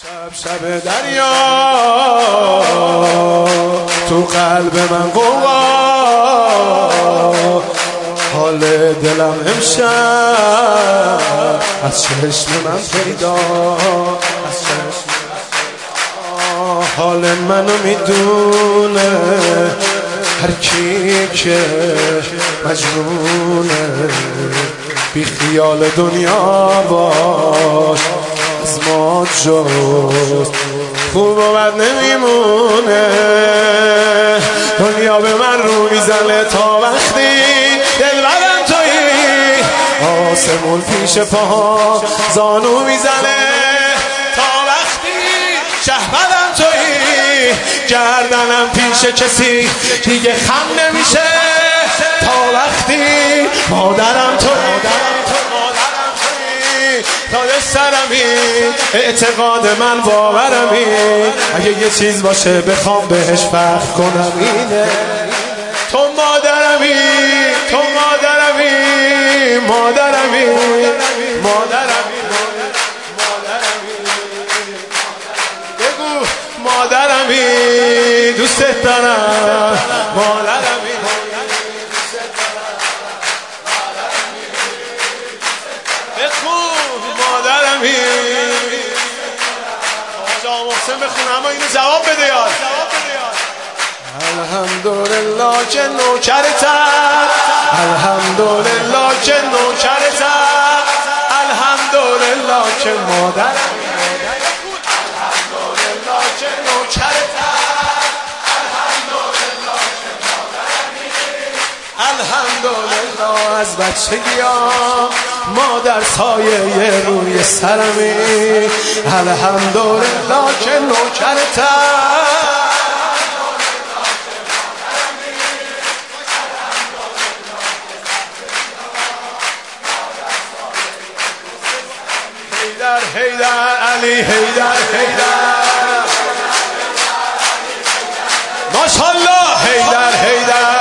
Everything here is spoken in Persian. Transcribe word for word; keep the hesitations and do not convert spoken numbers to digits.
شب شب دریا تو قلب من قوا، حال دلم امشب از چشم من پیدا، از چشم حال منو میدونه هر کی که مجنونه، بی خیال دنیا باش از ما جز خوب و بد نمیمونه. دنیا به من رو میزنه تا وقتی دلبرم تویی، آسمون پیش پاها زانو میزنه تا وقتی شهبرم تویی، گردنم پیش کسی دیگه خم نمیشه تا وقتی مادرم تویی، تاج سرمی اعتقاد من باورمی، اگه یه چیز باشه بخوام بهش فخر کنم اینه تو مادرمی، تو مادرمی، مادرمی، مادرمی، مادرمی، بگو مادرمی، دوست دارم مادرمی، مادرمی. آقا محسن بخونه اما اینو جواب بده یاد. الحمدلله که نوکرتم، الحمدلله که نوکرتم، الحمدلله که مادرمی، الحمدلله که نوکرتم، الحمدلله که مادرمی، الحمدلله از بچگیام مادر سایه روی سرمی، الحمدلله که نوکرتم. حیدر حیدر علی حیدر حیدر، ماشاءالله حیدر حیدر